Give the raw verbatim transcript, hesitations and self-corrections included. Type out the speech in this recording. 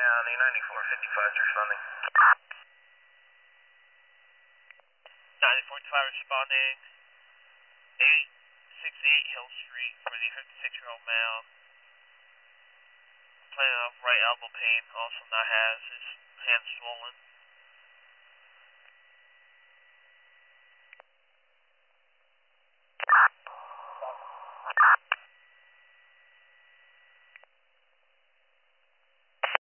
County, ninety-four fifty-five is responding. ninety-four fifty-five responding. eight sixty-eight Hill Street for the fifty-six-year-old male. Complaining of right elbow pain, also not has his hand swollen.